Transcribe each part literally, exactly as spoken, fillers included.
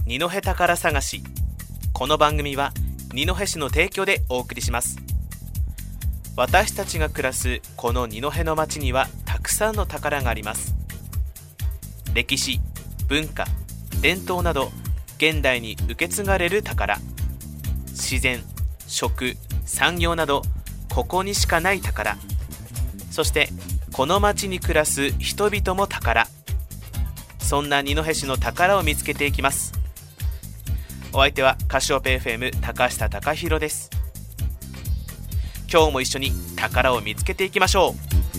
二戸宝探し。この番組は二戸市の提供でお送りします。私たちが暮らすこの二戸の町にはたくさんの宝があります。歴史、文化、伝統など現代に受け継がれる宝、自然、食、産業などここにしかない宝、そしてこの町に暮らす人々も宝。そんな二戸市の宝を見つけていきます。お相手はカシオペ エフエム 高下貴弘です。今日も一緒に宝を見つけていきましょう。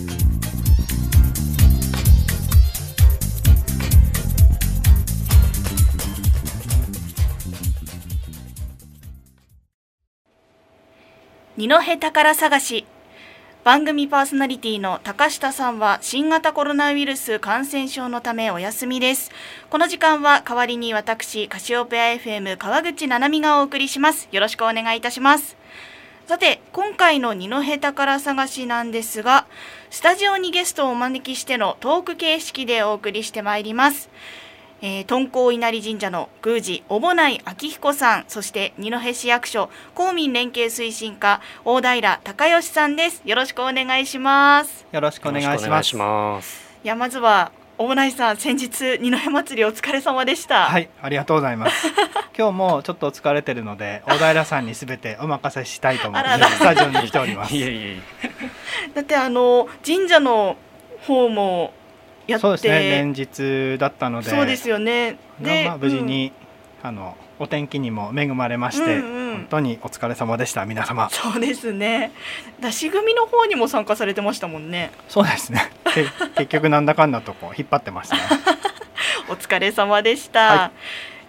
二戸宝探し。番組パーソナリティの高下さんは新型コロナウイルス感染症のためお休みです。この時間は代わりに私カシオペア エフエム 川口七海がお送りします。よろしくお願いいたします。さて、今回の二戸宝探しなんですが、スタジオにゲストをお招きしてのトーク形式でお送りしてまいります。えー、敦煌稲荷神社の宮司小保内明彦さん、そして二戸市役所公民連携推進課大平隆義さんです。よろしくお願いします。 よろしくお願いします。 いや、まずは小保内さん、先日二戸祭りお疲れ様でした。 はい、ありがとうございます今日もちょっと疲れてるので大平さんにすべてお任せしたいと思ってスタジオに来ておりますいえいえだってあの神社の方もやって、 そうですね、連日だったので。 そうですよね。で、 まあ、無事に、うん、あのお天気にも恵まれまして、うんうん、本当にお疲れ様でした。皆様。 そうですね。出し組の方にも参加されてましたもんね。 そうですね結局なんだかんだとこう引っ張ってましたねお疲れ様でした、はい、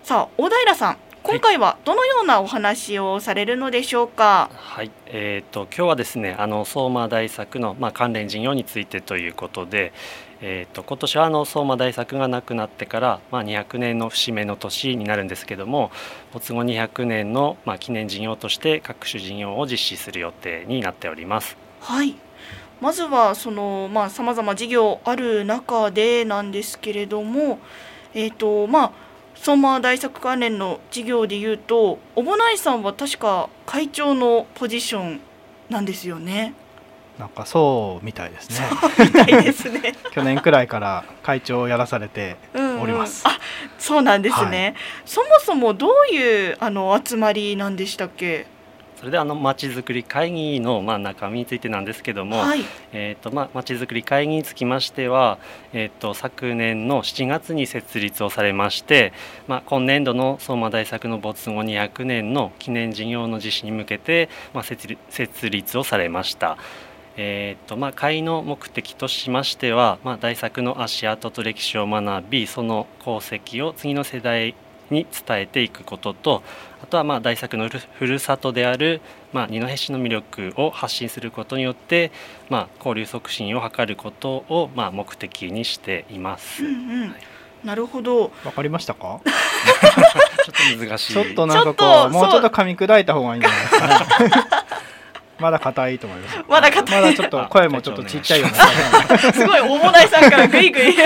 さあ大平さん、今回はどのようなお話をされるのでしょうか。 はい、えー、と今日はですね、あの相馬大作の、まあ、関連事業についてということで、えー、と今年はあの相馬大作が亡くなってから、まあ、にひゃくねんの節目の年になるんですけども、没後にひゃくねんの、まあ、記念事業として各種事業を実施する予定になっております。 はい、まずはその、まあ、様々事業ある中でなんですけれども、えーとまあ、相馬大作関連の事業でいうと、小保内さんは確か会長のポジションなんですよね。 なんかそうみたいですね。 そうみたいですね去年くらいから会長をやらされております。 うんうん、あ、そうなんですね、はい、そもそもどういうあの集まりなんでしたっけ。 それであのまちづくり会議のまあ中身についてなんですけども、はい、えーとまあ、まちづくり会議につきましては、えーと昨年のしちがつに設立をされまして、まあ、今年度の相馬大作の没後にひゃくねんの記念事業の実施に向けて、まあ、設立、設立をされました。えーとまあ、会の目的としましては、まあ、大作の足跡と歴史を学び、その功績を次の世代に伝えていくことと、あとはまあ大作のふるさとである、まあ、二戸市の魅力を発信することによって、まあ、交流促進を図ることをまあ目的にしています、 うんうん、はい、なるほど。 わかりましたかちょっと難しい。 ちょっとなんかこうもうちょっと噛み砕いた方がいいんじゃないですかまだ硬いと思います。 まだ硬い。 まだちょっと声もちょっとちっちゃいようなすごい大保内さんからグイグイじ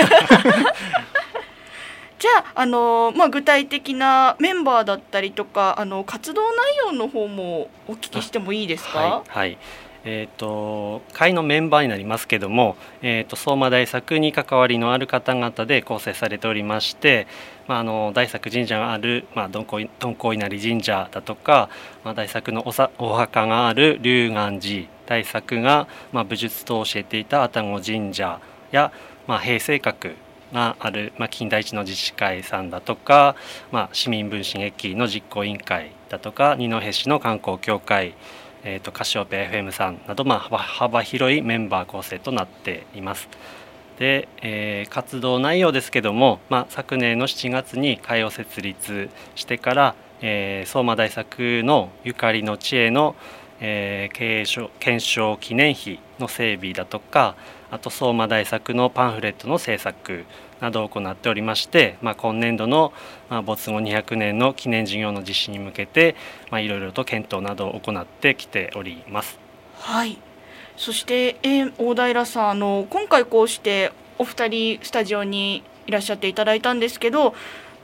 ゃあ、あのーまあ、具体的なメンバーだったりとか、あの活動内容の方もお聞きしてもいいですか。 はい、はい、えー、と会のメンバーになりますけども、えー、と相馬大作に関わりのある方々で構成されておりまして、まあ、あの大作神社がある、まあ、敦煌稲荷神社だとか、まあ、大作の お, さお墓がある龍岩寺、大作が、まあ、武術と教えていた愛宕神社や、まあ、平成閣がある、まあ、金田一の自治会さんだとか、まあ、市民分進駅の実行委員会だとか、二戸市の観光協会、えー、とカシオペ エフエム さんなど、まあ、幅, 幅広いメンバー構成となっています。で、えー、活動内容ですけども、まあ、昨年のしちがつに会を設立してから、えー、相馬大作のゆかりの地への、えー、継承検証記念碑の整備だとか、あと相馬大作のパンフレットの制作などを行っておりまして、まあ、今年度の、まあ、没後にひゃくねんの記念事業の実施に向けて、まあ、いろいろと検討などを行ってきております。 はい、そして、えー、大平さん、あの今回こうしてお二人スタジオにいらっしゃっていただいたんですけど、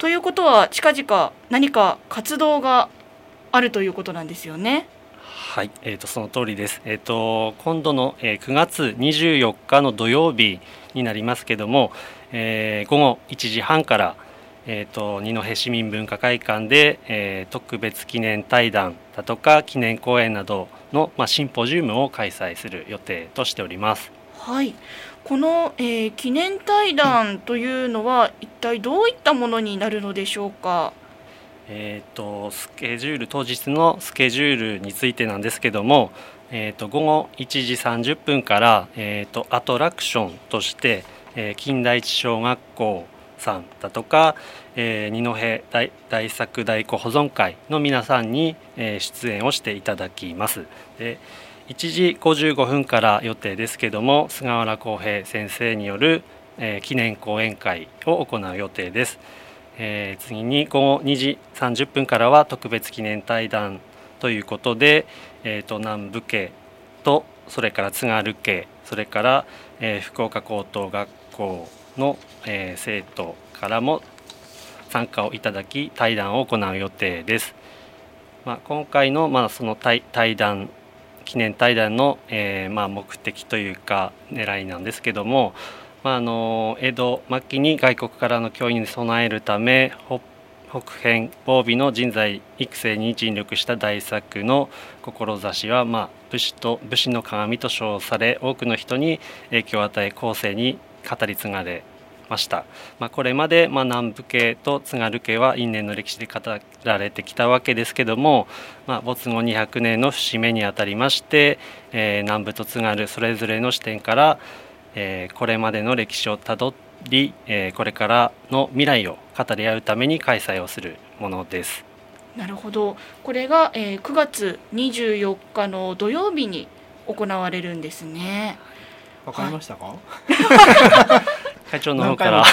ということは近々何か活動があるということなんですよね。 はい、えー、とその通りです。えー、と今度の、えー、くがつにじゅうよっかの土曜日になりますけども、えー、ごごいちじはんから、えー、と二戸市民文化会館で、えー、特別記念対談だとか記念講演などの、まあ、シンポジウムを開催する予定としております。 はい、この、えー、記念対談というのは一体どういったものになるのでしょうか。 えー、とスケジュール当日のスケジュールについてなんですけども、えー、とごごいちじさんじゅっぷんから、えー、とアトラクションとして、えー、金田一小学校さんだとか、えー、二戸 大, 大作太鼓保存会の皆さんに、えー、出演をしていただきます。でいちじごじゅうごふんから予定ですけども、菅原康平先生による、えー、記念講演会を行う予定です。えー、次にごごにじさんじゅっぷんからは特別記念対談ということで、えー、と南部家とそれから津軽家、それから、えー、福岡高等学校の、えー、生徒からも参加をいただき対談を行う予定です。まあ、今回の、まあ、その 対, 対談記念対談の、えーまあ、目的というか狙いなんですけども、まあ、あの江戸末期に外国からの脅威に備えるため北辺防備の人材育成に尽力した大作の志は、まあ、武士と武士の鏡と称され、多くの人に影響を与え後世に語り継がれました。まあ、これまで、まあ、南部家と津軽家は因縁の歴史で語られてきたわけですけども、まあ、没後にひゃくねんの節目にあたりまして、えー、南部と津軽それぞれの視点からえー、これまでの歴史をたどり、えー、これからの未来を語り合うために開催をするものです。 なるほど。これが、えー、くがつにじゅうよっかの土曜日に行われるんですね。 わかりましたか？ 会長の方から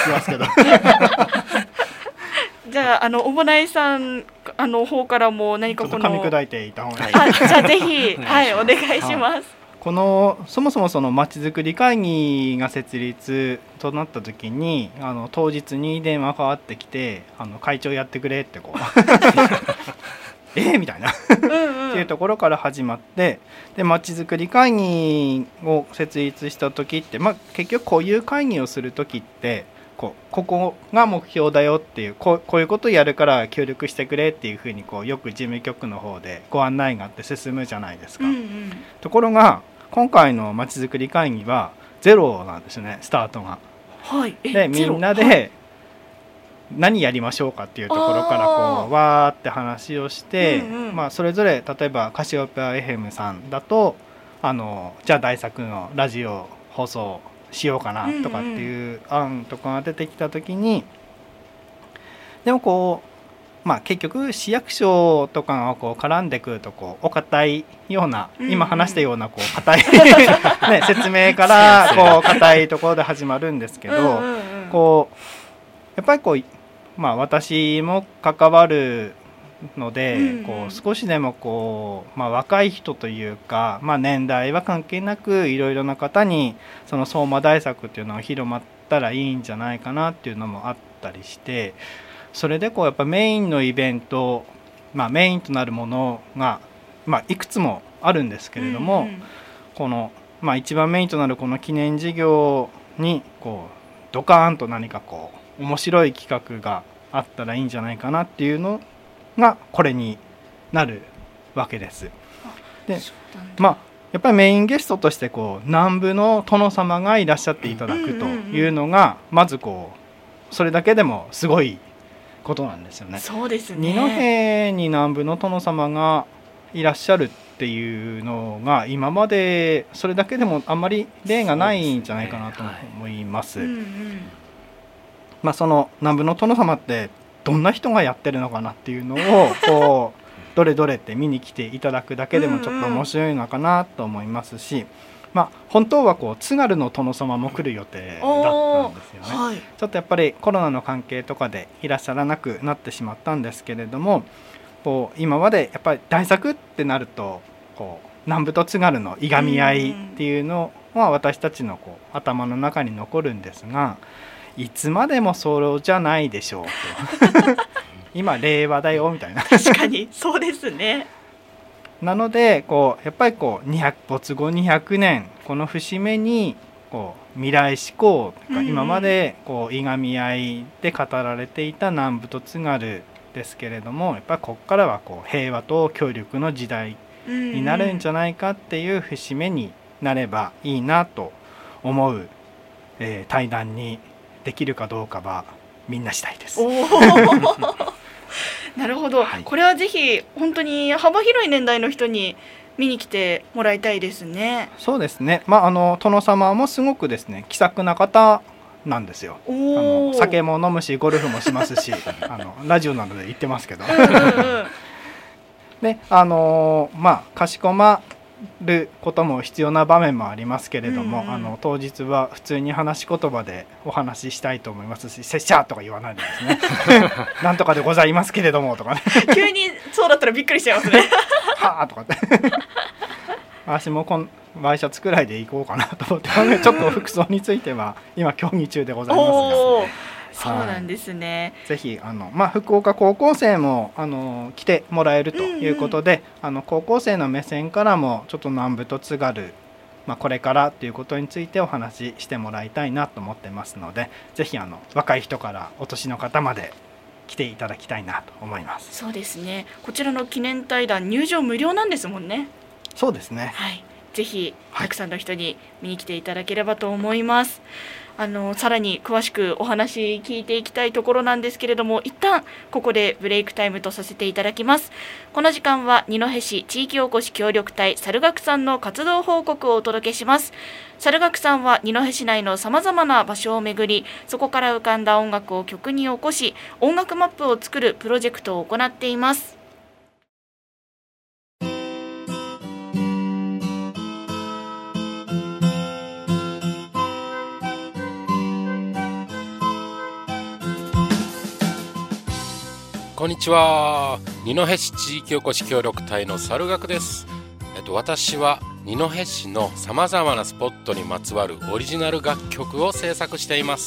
じゃあ、あの小保内さんあの方からも何かこの噛み砕いていた方がいい。 あ、じゃあぜひはい、お願いします。 はい、このそもそもそのまちづくり会議が設立となった時に、あの当日に電話かかってきて、あの会長やってくれってこうえーみたいなうん、うん、っていうところから始まって、でまちづくり会議を設立した時って、まあ、結局こういう会議をする時ってこうここが目標だよっていう、こう、こういうことをやるから協力してくれっていうふうにこうよく事務局の方でご案内があって進むじゃないですか、うんうん、ところが今回のまちづくり会議はゼロなんですね、スタートが。 はい、 でみんなで何やりましょうかっていうところからこうわーって話をして、うんうん、まあ、それぞれ例えばカシオペア エフエム さんだとあのじゃあ大作のラジオ放送しようかなとかっていう案とかが出てきた時に、でもこう、まあ、結局市役所とかがこう絡んでくるとこうお堅いような、今話したようなこう堅い、ね、説明からこう堅いところで始まるんですけど、こうやっぱりこう、まあ、私も関わるので、うんうん、こう少しでもこう、まあ、若い人というか、まあ、年代は関係なくいろいろな方にその相馬大作っていうのが広まったらいいんじゃないかなっていうのもあったりして、それでこうやっぱメインのイベント、まあ、メインとなるものが、まあ、いくつもあるんですけれども、うんうん、この、まあ、一番メインとなるこの記念事業にこうドカーンと何かこう面白い企画があったらいいんじゃないかなっていうのがこれになるわけです。で、まあやっぱりメインゲストとしてこう南部の殿様がいらっしゃっていただくというのがまずこうそれだけでもすごいことなんですよね。 そうですね。 二戸に南部の殿様がいらっしゃるっていうのが今までそれだけでもあんまり例がないんじゃないかなと思います。まあ、その南部の殿様ってどんな人がやってるのかなっていうのをこうどれどれって見に来ていただくだけでもちょっと面白いのかなと思いますし、まあ、本当はこう津軽の殿様も来る予定だったんですよね、はい、ちょっとやっぱりコロナの関係とかでいらっしゃらなくなってしまったんですけれども、こう今までやっぱり大作ってなるとこう南部と津軽のいがみ合いっていうのは私たちのこう頭の中に残るんですが、 いつまでもそうじゃないでしょうと今令和だよみたいな確かにそうですね。 なのでこうやっぱりこうにひゃく没後にひゃくねんこの節目にこう未来志向とか、うんうん、今までこういがみ合いで語られていた南部と津軽ですけれども、やっぱりここからはこう平和と協力の時代になるんじゃないかっていう節目になればいいなと思う、えー、対談にできるかどうかはみんなしたいです。おなるほど、はい、これはぜひ本当に幅広い年代の人に見に来てもらいたいですね。 そうですね、まあ、あの殿様もすごくですね気さくな方なんですよ。あの酒も飲むしゴルフもしますしあのラジオなどで言ってますけどうんうん、うん、であのまあかしこまることも必要な場面もありますけれども、うんうん、あの当日は普通に話し言葉でお話ししたいと思いますし、拙者とか言わないでですねなんとかでございますけれどもとかね急にそうだったらびっくりしちゃいますねはあとかって私もこんワイシャツくらいで行こうかなと思ってちょっと服装については今協議中でございますがそうなんですね。 ぜひあの、まあ、福岡高校生もあの来てもらえるということで、うんうん、あの高校生の目線からもちょっと南部と津軽、まあ、これからということについてお話ししてもらいたいなと思ってますので、ぜひあの若い人からお年の方まで来ていただきたいなと思います。 そうですね、こちらの記念対談入場無料なんですもんね。 そうですね、 はい、ぜひたくさんの人に見に来ていただければと思います。あのさらに詳しくお話聞いていきたいところなんですけれども、一旦ここでブレイクタイムとさせていただきます。この時間は二戸市地域おこし協力隊猿楽さんの活動報告をお届けします。猿楽さんは二戸市内のさまざまな場所を巡り、そこから浮かんだ音楽を曲に起こし、音楽マップを作るプロジェクトを行っています。 こんにちは。二戸市地域おこし協力隊の猿楽です。えっと、私は二戸市のさまざまなスポットにまつわるオリジナル楽曲を制作しています。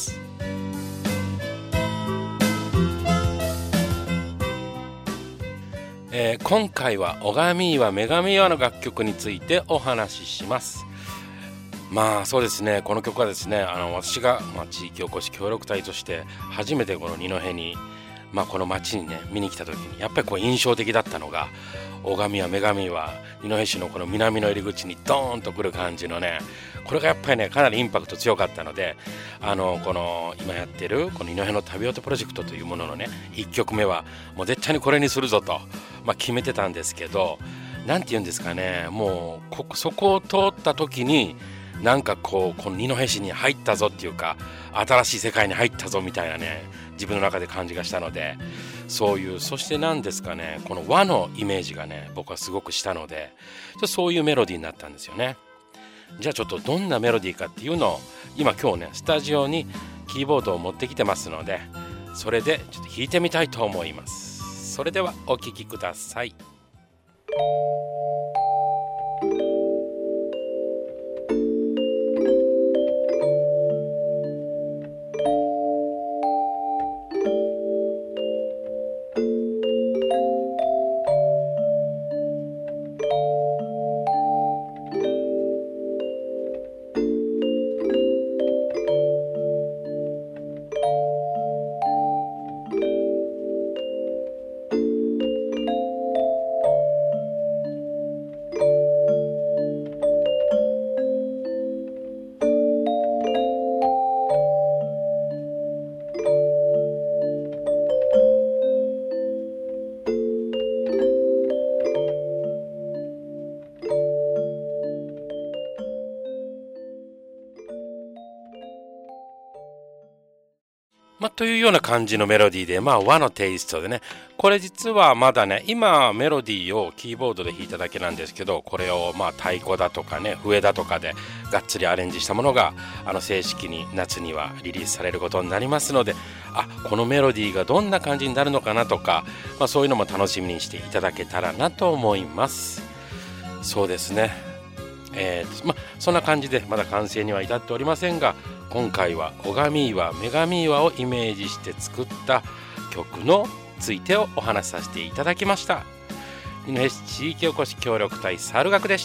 えー、今回は拝み岩女神岩の楽曲についてお話しします。まあそうですね、この曲はですね、あの私が、まあ、地域おこし協力隊として初めてこの二戸にまあ、この町にね見に来た時にやっぱりこう印象的だったのが、拝みや女神は二戸市のこの南の入り口にドーンと来る感じのね、これがやっぱりねかなりインパクト強かったので、あのこの今やってるこの二戸の旅音プロジェクトというもののねいっきょくめはもう絶対にこれにするぞと、まあ、決めてたんですけど、なんて言うんですかね、もうこそこを通った時になんかこうこの二戸市に入ったぞっていうか、新しい世界に入ったぞみたいなね自分の中で感じがしたので、そういうそしてなんですかね、この和のイメージがね僕はすごくしたので、そういうメロディーになったんですよね。じゃあちょっとどんなメロディーかっていうのを今今日ねスタジオにキーボードを持ってきてますので、それでちょっと弾いてみたいと思います。それではお聴きください。まあ、というような感じのメロディーで、まあ、和のテイストでね、これ実はまだね、今メロディーをキーボードで弾いただけなんですけど、これをまあ太鼓だとかね、笛だとかでがっつりアレンジしたものがあの正式に夏にはリリースされることになりますので、あ、このメロディーがどんな感じになるのかなとか、まあ、そういうのも楽しみにしていただけたらなと思います。そうですね、えーまあ、そんな感じでまだ完成には至っておりませんが、 今回は拝み岩女神岩をイメージして作った曲のついてをお話しさせていただきました。二戸市地域おこし協力隊猿楽でした。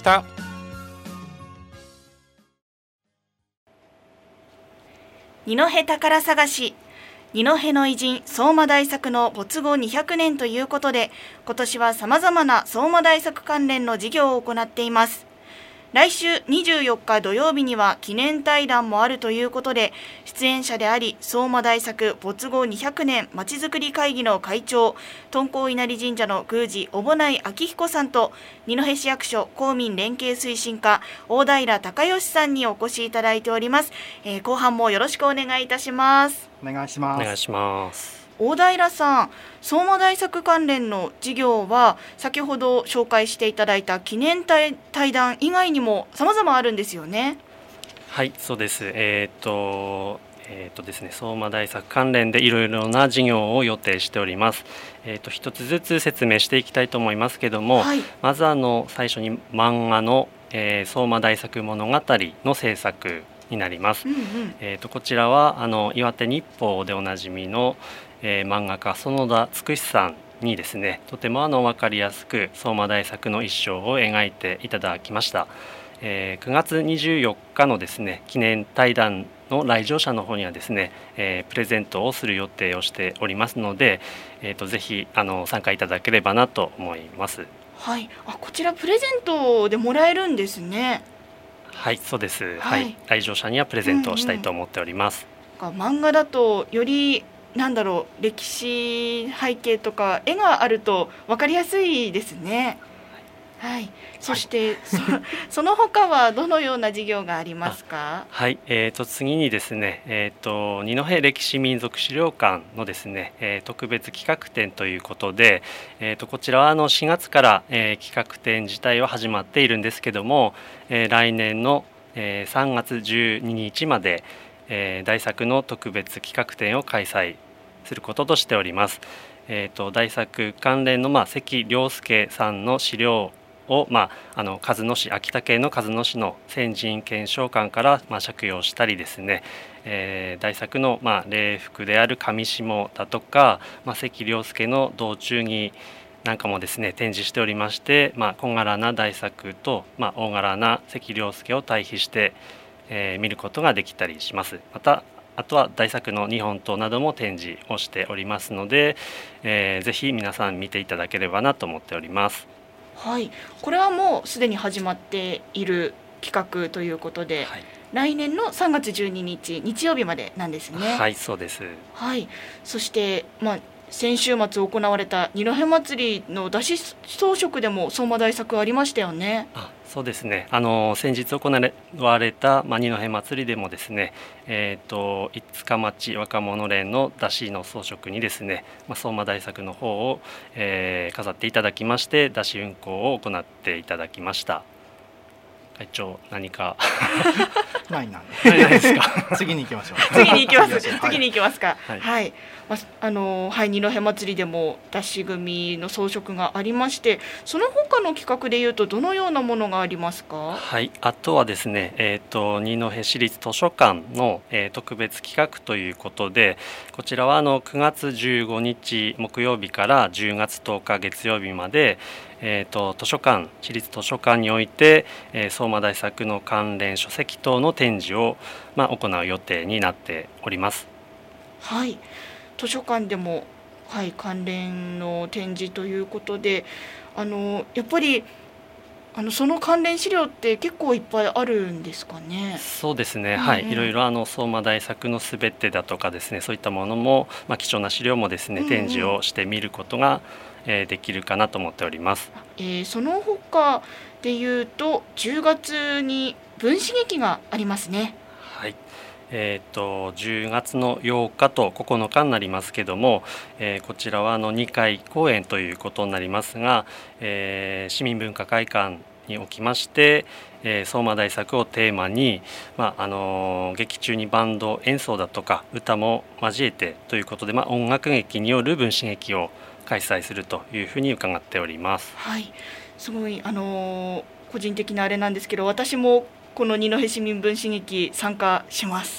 二戸宝探し、二戸の偉人相馬大作の没後にひゃくねんということで、今年はさまざまな相馬大作関連の事業を行っています。来週にじゅうよっか土曜日には記念対談もあるということで、出演者であり相馬大作没後にひゃくねんまちづくり会議の会長、敦煌稲荷神社の宮司小保内明彦さんと、二戸市役所公民連携推進課大平隆義さんにお越しいただいております。えー、後半もよろしくお願いいたします。 お願いします。 お願いします。 大平さん、相馬大作関連の事業は先ほど紹介していただいた記念対談以外にも様々あるんですよね。 はい、そうです。えっ、ー、とえーとですね、相馬大作関連でいろいろな事業を予定しております。えーと一つずつ説明していきたいと思いますけども、はい、まずあの最初に漫画の、えー、相馬大作物語の制作になります。うんうん、えーとこちらはあの岩手日報でおなじみのえー、漫画家園田つくしさんにですね、とてもあの分かりやすく相馬大作の一生を描いていただきました。えー、くがつにじゅうよっかのですね記念対談の来場者の方にはですね、えー、プレゼントをする予定をしておりますので、えー、とぜひあの参加いただければなと思います。 はい、あ、こちらプレゼントでもらえるんですね。 はい、そうです。はい、はい、来場者にはプレゼントをしたいと思っております。 うんうん、漫画だとよりなんだろう、歴史背景とか絵があると分かりやすいですね。はい、そして、はい、そ, その他はどのような事業がありますか？ はい、えー、と次にですね、えー、と二戸歴史民族資料館のですね、えー、特別企画展ということで、えー、とこちらはあのしがつから、えー、企画展自体は始まっているんですけども、えー、来年の、えー、さんがつじゅうににちまで、えー、大作の特別企画展を開催することとしております。えー、と大作関連の、まあ、関良介さんの資料を、まあ、あの鹿角市秋田県の鹿角市の先人検証館から、まあ、借用したりですね、えー、大作の、まあ、礼服である上下だとか、まあ、関良介の道中儀なんかもですね展示しておりまして、まあ、小柄な大作と、まあ、大柄な関良介を対比して、えー、見ることができたりします。またあとは大作の日本刀なども展示をしておりますので、えー、ぜひ皆さん見ていただければなと思っております。 はい、これはもうすでに始まっている企画ということで、はい、来年のさんがつじゅうににち日曜日までなんですね。 はい、そうです。 はい、そして、まあ、先週末行われた二戸祭りの出し装飾でも相馬大作ありましたよね。 あ、そうですね。あの先日行われた、まあ、二戸祭りでもですね、えー、と五日町若者連の出しの装飾にですね、まあ、相馬大作の方を、えー、飾っていただきまして、出し運行を行っていただきました。会長、何かないなないですか次に行きましょう次に行きます次に行きますか。 はい、 はい、まあ、あのはい、二戸祭りでも出し組の装飾がありまして、その他の企画でいうとどのようなものがありますか？ はい、あとはですね、えー、と二戸市立図書館の、えー、特別企画ということで、こちらはあのくがつじゅうごにち木曜日からじゅうがつとおか月曜日まで、えー、と図書館市立図書館において、えー、相馬大作の関連書籍等の展示を、まあ、行う予定になっております。 はい、図書館でも、はい、関連の展示ということで、あのやっぱりあのその関連資料って結構いっぱいあるんですかね？ そうですね、はい、うんうん、いろいろあの相馬大作のすべてだとかですね、そういったものも、まあ、貴重な資料もですね、展示をしてみることが、えー、できるかなと思っております。 えー、その他でいうとじゅうがつに分子劇がありますね。 はい、えー、とじゅうがつのようかとここのかになりますけども、えー、こちらはあのにかい公演ということになりますが、えー、市民文化会館におきまして、えー、相馬大作をテーマに、まああのー、劇中にバンド演奏だとか歌も交えてということで、まあ、音楽劇による分子劇を開催するというふうに伺っております。 はい、すごい、あのー、個人的なあれなんですけど、私もこの二戸市民分子劇参加します。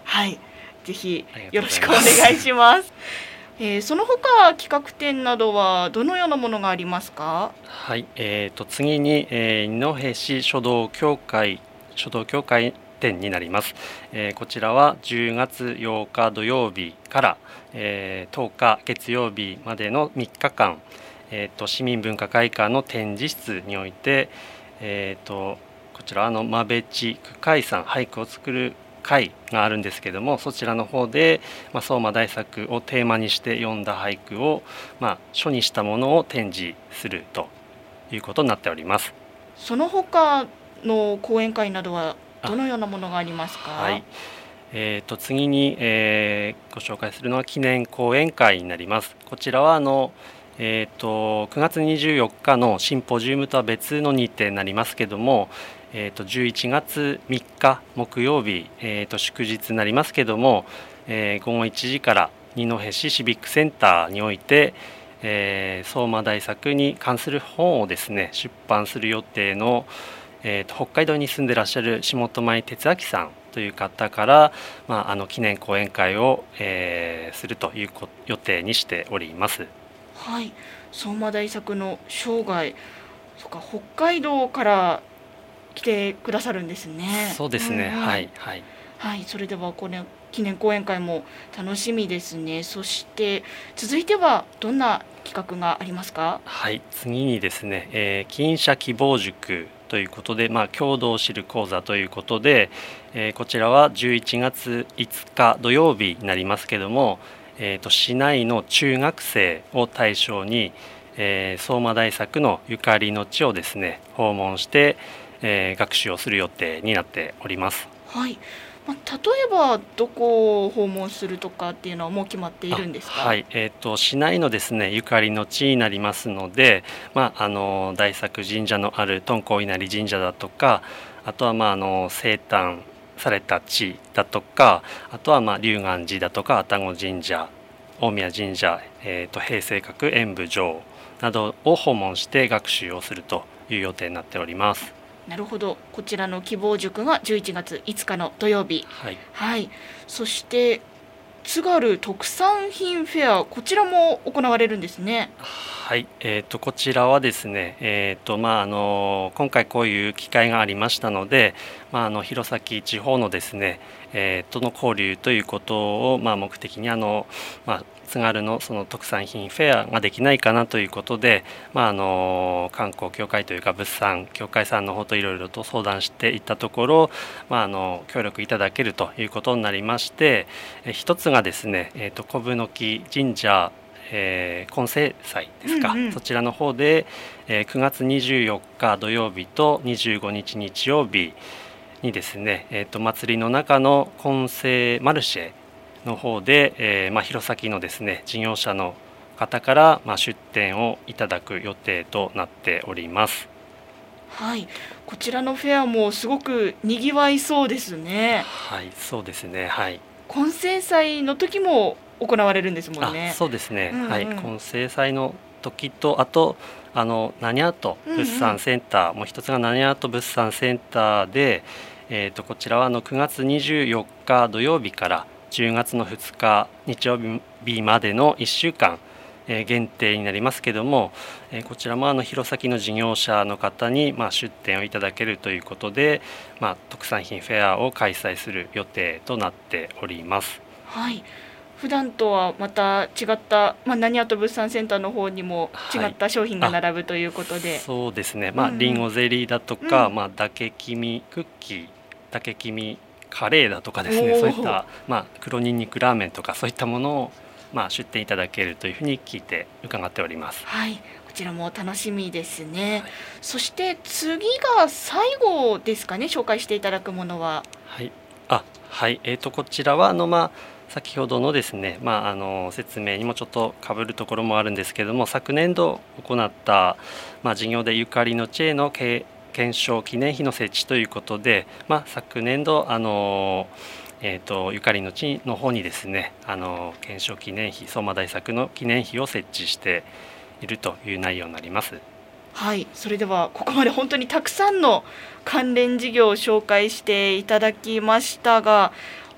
はい、ぜひよろしくお願いします。えー、その他企画展などはどのようなものがありますか？ はい、えー、と次に、えー、二戸市書道協会書道協会展になります。えー、こちらはじゅうがつようか土曜日から、えー、とおか月曜日までのみっかかん、えー、と市民文化会館の展示室において、えー、とこちらの馬部地区会さん俳句を作る会があるんですけども、そちらの方で、まあ、相馬大作をテーマにして読んだ俳句を、まあ、書にしたものを展示するということになっております。 その他の講演会などはどのようなものがありますか？ はい、えー、と次に、えー、ご紹介するのは記念講演会になります。こちらはあの、えー、とくがつにじゅうよっかのシンポジウムとは別の日程になりますけども、えー、とじゅういちがつみっか木曜日、えー、と祝日になりますけども、えー、ごごいちじから二戸市シビックセンターにおいて、えー、相馬大作に関する本をですね出版する予定の、えー、と北海道に住んでいらっしゃる下前哲明さんという方から、まあ、あの記念講演会を、えー、するという予定にしております。 はい、相馬大作の生涯、そっか、北海道から来てくださるんですね。 そうですね、 うんうん、 はいはい、 はい、それではこれ記念講演会も楽しみですね。そして続いてはどんな企画がありますか？ はい、次にですね、えー、金社希望塾ということで、まあ、郷土を知る講座ということで、えー、こちらはじゅういちがついつか土曜日になりますけども、えー、と市内の中学生を対象に、えー、相馬大作のゆかりの地をですね訪問して、えー、学習をする予定になっております。 はい、まあ、例えばどこを訪問するとかっていうのはもう決まっているんですか？ はい、えー、と市内のですねゆかりの地になりますので、まあ、あの大作神社のある敦煌稲荷神社だとか、あとは、まあ、あの生誕された地だとか、あとは、まあ、龍岩寺だとか愛宕神社、大宮神社、えー、と平成閣演武場などを訪問して学習をするという予定になっております。 なるほど。こちらの希望塾がじゅういちがついつかの土曜日、 はいはい、そして津軽特産品フェア、こちらも行われるんですね。 はい、えー、とこちらはですね、えーとまあ、あの今回こういう機会がありましたので、まあ、あの弘前地方のですね、えー、との交流ということを、まあ、目的にあの、まあ、津軽のその特産品フェアができないかなということで、まあ、あの観光協会というか物産協会さんの方といろいろと相談していったところ、まあ、あの協力いただけるということになりまして、え一つがですね、えー、と小布木神社、えー、金星祭ですか、うんうん、そちらの方で、えー、くがつにじゅうよっか土曜日とにじゅうごにち日曜日にですね、えー、と祭りの中の金星マルシェの方で、えーまあ、弘前のですね事業者の方から、まあ、出店をいただく予定となっております。 はい、こちらのフェアもすごくにぎわいそうですね。 はい、そうですね、はい、 金星祭の時も行われるんですもんね。 あ、そうですね、 うんうん、 はい、金星祭の時と、あとあのナニアート物産センター、うんうん、もう一つがナニアート物産センターで、えー、とこちらはあのくがつにじゅうよっか土曜日からじゅうがつのふつか日曜日までのいっしゅうかん、えー、限定になりますけども、えー、こちらもあの弘前の事業者の方に、まあ、出店をいただけるということで、まあ、特産品フェアを開催する予定となっております。 はい、普段とはまた違った、まあ、何やと物産センターの方にも違った商品が並ぶということで、 はい、そうですね、まあ、リンゴゼリーだとか、 うん、 まあ、だけきみクッキー、だけきみカレーだとかですね、そういった、まあ、黒ニンニクラーメンとかそういったものを、まあ、出店いただけるというふうに聞いて伺っております。 はい、こちらも楽しみですね。はい、そして次が最後ですかね、紹介していただくものは。はい、 あ、はい、えーとこちらはあの、まあ、先ほどのですね、まあ、あの説明にもちょっと被るところもあるんですけども、昨年度行った、まあ、事業でゆかりの地への経検証記念碑の設置ということで、まあ、昨年度あの、えー、とゆかりの地の方にですね、あの検証記念碑、相馬大作の記念碑を設置しているという内容になります。 はい、それではここまで本当にたくさんの関連事業を紹介していただきましたが、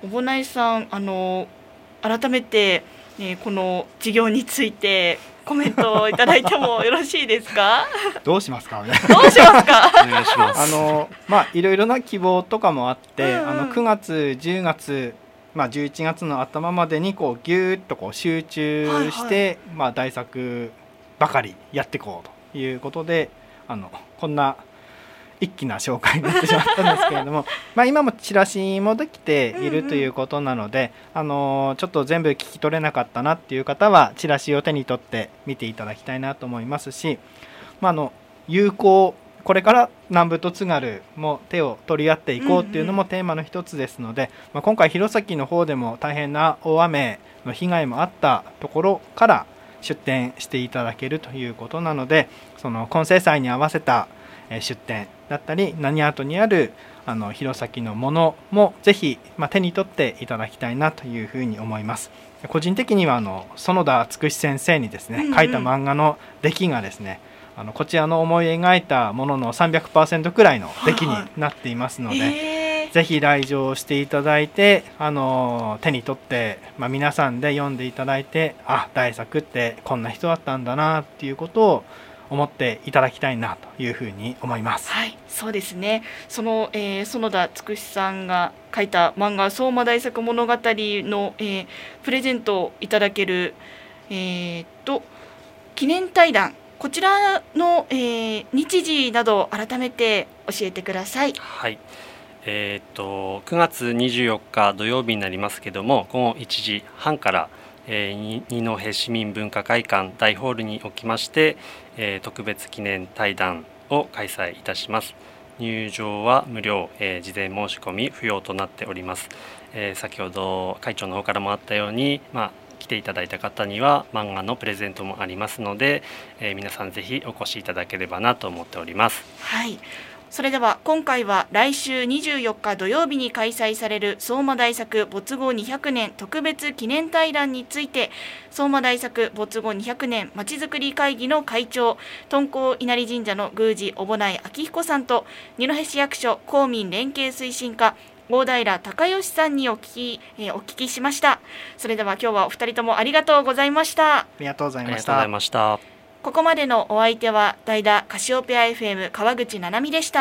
小保内さん、あの改めて、ね、この事業についてコメントをいただいてもよろしいですか？ どうしますかね。 どうしますか？ お願いします。 あのまあいろいろな希望とかもあって、 うんうん、 あのくがつじゅうがつ、まあ、じゅういちがつの頭までにこうギューッとこう集中して、はいはい、まあ、大作ばかりやっていこうということで、あのこんな一気な紹介になってしまったんですけれどもまあ今もチラシもできているということなので、うんうん、あのちょっと全部聞き取れなかったなっていう方はチラシを手に取って見ていただきたいなと思いますし、まあ、あの友好、これから南部と津軽も手を取り合っていこうっていうのもテーマの一つですので、うんうん、まあ、今回弘前の方でも大変な大雨の被害もあったところから出店していただけるということなので、その混成祭に合わせた出店だったり、何跡にあるあの弘前のものもぜひ、まあ、手に取っていただきたいなというふうに思います。個人的にはあの園田敦先生にですね、うんうん、書いた漫画の出来がですね、あのこちらの思い描いたものの さんびゃくパーセント くらいの出来になっていますので、はいはい、ぜひ来場していただいて、あの手に取って、まあ、皆さんで読んでいただいて、あ、大作ってこんな人だったんだなっていうことを思っていただきたいなというふうに思います。 はい、そうですね。その、えー、園田つくしさんが書いた漫画相馬大作物語の、えー、プレゼントをいただける、えー、と記念対談、こちらの、えー、日時など改めて教えてください。 はい、えー、とくがつにじゅうよっか土曜日になりますけども、午後いちじはんからえー、二戸市民文化会館大ホールにおきまして、えー、特別記念対談を開催いたします。入場は無料、えー、事前申し込み不要となっております。えー、先ほど会長の方からもあったように、まあ、来ていただいた方には漫画のプレゼントもありますので、えー、皆さんぜひお越しいただければなと思っております。 はい、それでは今回は来週にじゅうよっか土曜日に開催される相馬大作没後にひゃくねん特別記念対談について、相馬大作没後にひゃくねんまちづくり会議の会長、敦煌稲荷神社の宮司小保内明彦さんと二戸市役所公民連携推進課大平隆義さんにお聞き、えー、お聞きしました。それでは今日はお二人ともありがとうございました。 ありがとうございました。 ありがとうございました。 ここまでのお相手は代打カシオペア エフエム 川口七海でした。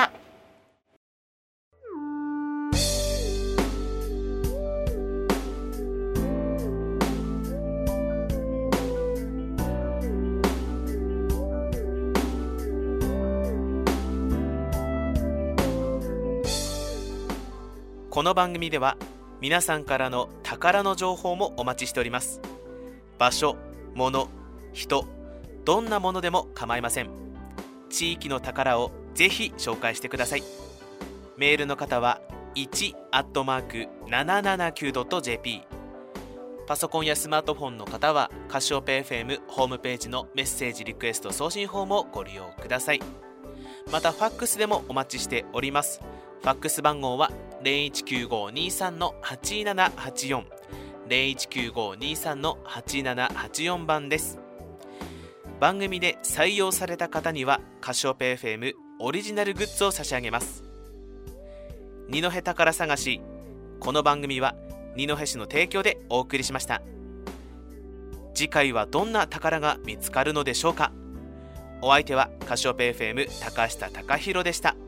この番組では皆さんからの宝の情報もお待ちしております。場所、物、人、どんなものでも構いません。地域の宝をぜひ紹介してください。メールの方はいち アットマーク ななななきゅう ドット ジェーピー、 パソコンやスマートフォンの方はカシオペ エフエム ホームページのメッセージリクエスト送信フォームをご利用ください。またファックスでもお待ちしております。ファックス番号は ゼロいちきゅうごにさん はちななはちよん ゼロいちきゅうごにさん はちななはちよん 番です。番組で採用された方にはカシオペ エフエム オリジナルグッズを差し上げます。二戸宝探し、この番組は二戸市の提供でお送りしました。次回はどんな宝が見つかるのでしょうか。お相手はカシオペ エフエム 高下貴弘でした。